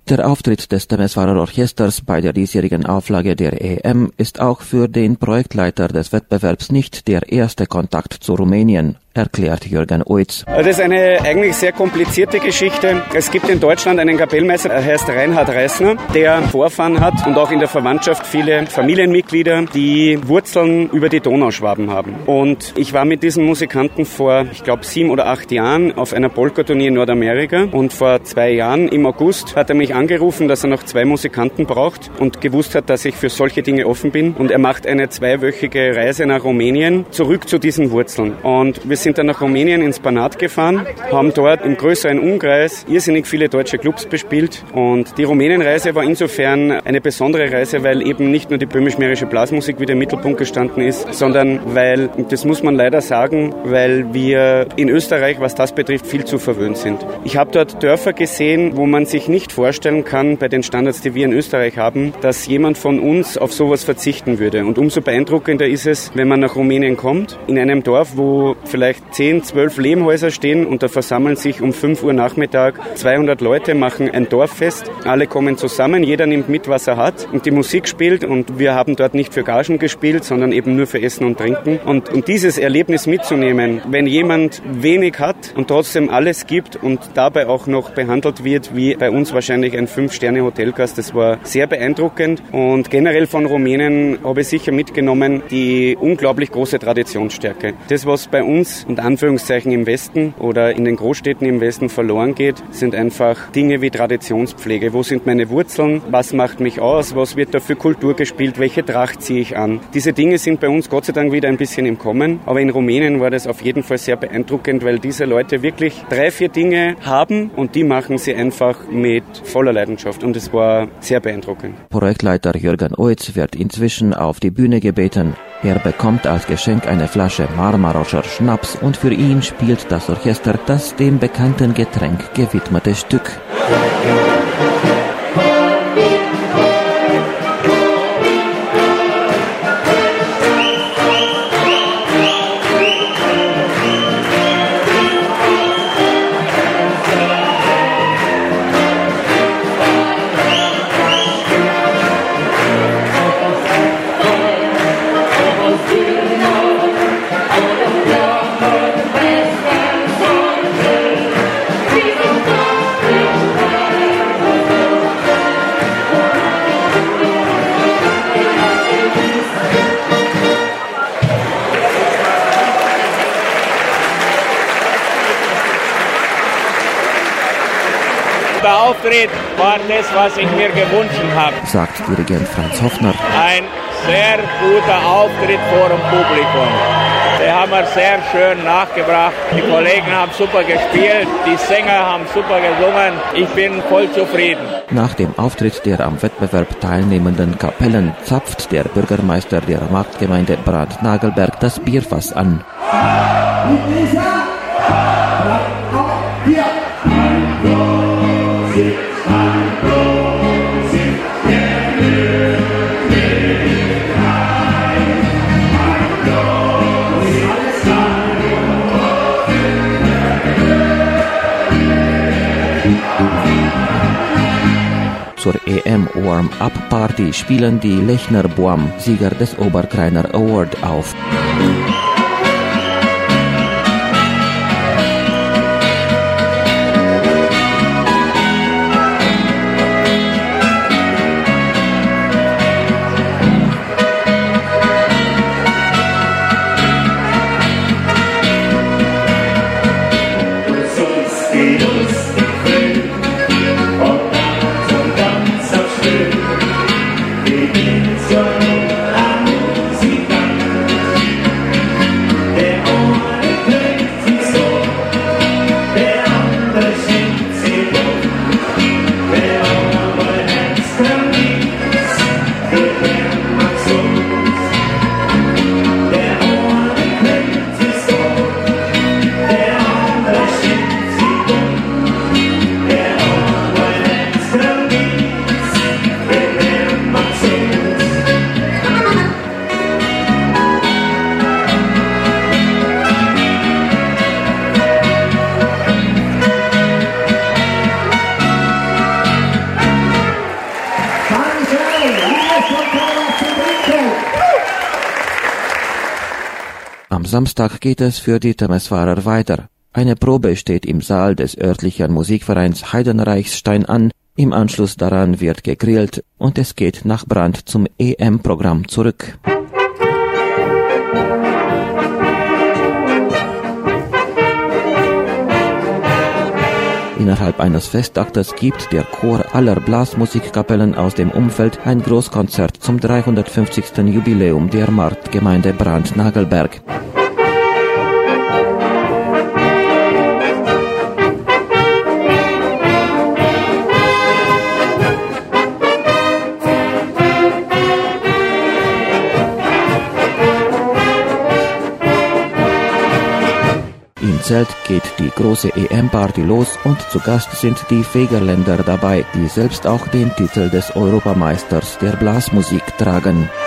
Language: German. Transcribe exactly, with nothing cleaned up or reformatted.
Der Auftritt des Temeswarer Orchesters bei der diesjährigen Auflage der E M ist auch für den Projektleiter des Wettbewerbs nicht der erste Kontakt zu Rumänien, erklärt Jürgen Oitz. Das ist eine eigentlich sehr komplizierte Geschichte. Es gibt in Deutschland einen Kapellmeister, er heißt Reinhard Reisner, der Vorfahren hat und auch in der Verwandtschaft viele Familienmitglieder, die Wurzeln über die Donauschwaben haben. Und ich war mit diesem Musikanten vor, ich glaube, sieben oder acht Jahren auf einer Polka-Tournee in Nordamerika und vor zwei Jahren im August hat er mich angerufen, dass er noch zwei Musikanten braucht und gewusst hat, dass ich für solche Dinge offen bin. Und er macht eine zweiwöchige Reise nach Rumänien, zurück zu diesen Wurzeln. Und wir sind dann nach Rumänien ins Banat gefahren, haben dort im größeren Umkreis irrsinnig viele deutsche Clubs bespielt. Und die Rumänienreise war insofern eine besondere Reise, weil eben nicht nur die böhmisch-mährische Blasmusik wieder im Mittelpunkt gestanden ist, sondern weil, das muss man leider sagen, weil wir in Österreich, was das betrifft, viel zu verwöhnt sind. Ich habe dort Dörfer gesehen, wo man sich nicht vorstellen kann, bei den Standards, die wir in Österreich haben, dass jemand von uns auf sowas verzichten würde. Und umso beeindruckender ist es, wenn man nach Rumänien kommt, in einem Dorf, wo vielleicht zehn, zwölf Lehmhäuser stehen und da versammeln sich um fünf Uhr Nachmittag zweihundert Leute, machen ein Dorffest. Alle kommen zusammen, jeder nimmt mit, was er hat und die Musik spielt und wir haben dort nicht für Gagen gespielt, sondern eben nur für Essen und Trinken. Und, und dieses Erlebnis mitzunehmen, wenn jemand wenig hat und trotzdem alles gibt und dabei auch noch behandelt wird, wie bei uns wahrscheinlich ein Fünf-Sterne-Hotelgast, das war sehr beeindruckend. Und generell von Rumänen habe ich sicher mitgenommen die unglaublich große Traditionsstärke. Das, was bei uns und Anführungszeichen im Westen oder in den Großstädten im Westen verloren geht, sind einfach Dinge wie Traditionspflege. Wo sind meine Wurzeln? Was macht mich aus? Was wird da für Kultur gespielt? Welche Tracht ziehe ich an? Diese Dinge sind bei uns Gott sei Dank wieder ein bisschen im Kommen. Aber in Rumänien war das auf jeden Fall sehr beeindruckend, weil diese Leute wirklich drei, vier Dinge haben und die machen sie einfach mit voller Leidenschaft. Und es war sehr beeindruckend. Projektleiter Jürgen Oitz wird inzwischen auf die Bühne gebeten. Er bekommt als Geschenk eine Flasche Marmaroscher Schnaps und für ihn spielt das Orchester das dem bekannten Getränk gewidmete Stück. Der Auftritt war das, was ich mir gewünscht habe, sagt Dirigent Franz Hoffner. Ein sehr guter Auftritt vor dem Publikum. Die haben wir sehr schön nachgebracht. Die Kollegen haben super gespielt, die Sänger haben super gesungen. Ich bin voll zufrieden. Nach dem Auftritt der am Wettbewerb teilnehmenden Kapellen zapft der Bürgermeister der Marktgemeinde Brandnagelberg das Bierfass an. Zur E M Warm-Up-Party spielen die Lechner Boam, Sieger des Oberkreiner Award, auf. Am Samstag geht es für die Temeswarer weiter. Eine Probe steht im Saal des örtlichen Musikvereins Heidenreichsstein an. Im Anschluss daran wird gegrillt und es geht nach Brand zum E M-Programm zurück. Innerhalb eines Festaktes gibt der Chor aller Blasmusikkapellen aus dem Umfeld ein Großkonzert zum dreihundertfünfzigsten Jubiläum der Marktgemeinde Brandnagelberg. Im Zelt geht die große E M-Party los und zu Gast sind die Fegerländer dabei, die selbst auch den Titel des Europameisters der Blasmusik tragen.